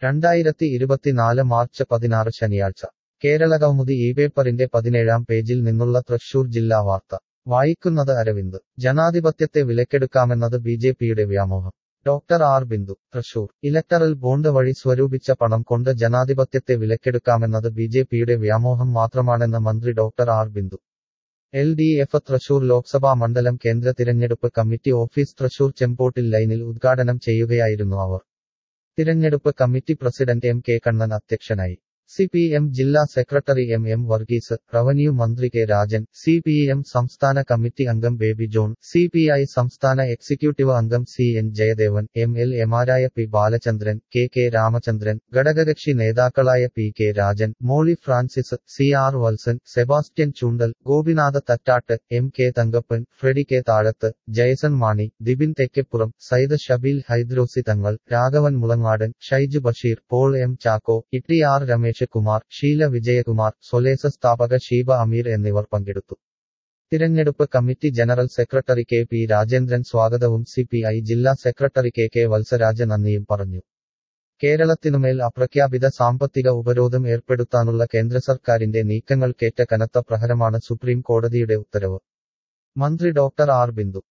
2024 March 16 ശനിയാഴ്ച കേരളകൗമുദി ഇപേപ്പറിന്റെ 17-ാം പേജിൽ നിന്നുള്ള തൃശൂർ ജില്ലാ വാർത്ത വായിക്കുന്നത് അരവിന്ദ് ജനാധിപത്യത്തെ വിലക്കെടുക്കാമെന്നത് ബിജെപിയുടെ വ്യാമോഹം doctor R Bindu Thrissur electoral bond വഴി സ്വരൂപിച്ച പണം കൊണ്ട് ജനാധിപത്യത്തെ വിലക്കെടുക്കാമെന്നത് ബിജെപിയുടെ വ്യാമോഹം മാത്രമാണെന്ന് മന്ത്രി doctor R Bindu LDF Thrissur Lok Sabha മണ്ഡലം കേന്ദ്ര തിരഞ്ഞെടുപ്പ് കമ്മിറ്റി ഓഫീസ് തൃശൂർ ചെമ്പോട്ടിൽ ലൈനിൽ ഉദ്ഘാടനം ചെയ്യുകയായിരുന്നു അവർ തിരഞ്ഞെടുപ്പ് കമ്മിറ്റി പ്രസിഡന്റ് M.K. കണ്ണൻ അധ്യക്ഷനായി CPM ജില്ലാ സെക്രട്ടറി M. വർഗീസ് റവന്യൂ മന്ത്രി കെ രാജൻ CPM സംസ്ഥാന കമ്മിറ്റി അംഗം ബേബി ജോൺ CPI സംസ്ഥാന എക്സിക്യൂട്ടീവ് അംഗം CN ജയദേവൻ MLA-മാരായ P. ബാലചന്ദ്രൻ KK രാമചന്ദ്രൻ ഘടകകക്ഷി നേതാക്കളായ PK Rajan Molly Francis CR Valsan Sebastian Choondal Gopinatha Thattat MK Thankappan Freddy K Thazhath Jaison Mani Dibin Thekkeppuram Sayyid Shabeel Haidrosi Thangal Raghavan Mulangadan Shaiju Basheer Paul M. Chacko ITR Ramesh Kumar Sheela Vijayakumar Solace സ്ഥാപക ഷീബ അമീർ എന്നിവർ പങ്കെടുത്തു തിരഞ്ഞെടുപ്പ് committee general secretary KP Rajendran സ്വാഗതവും CPI ജില്ലാ സെക്രട്ടറി KK വത്സരാജ നന്ദിയും പറഞ്ഞു കേരളത്തിനുമേൽ അപ്രഖ്യാപിത സാമ്പത്തിക ഉപരോധം ഏർപ്പെടുത്താനുള്ള കേന്ദ്ര സർക്കാരിന്റെ നീക്കങ്ങൾക്കേറ്റ കനത്ത പ്രഹരമാണ് സുപ്രീം കോടതിയുടെ ഉത്തരവ് മന്ത്രി ഡോക്ടർ ആർ ബിന്ദു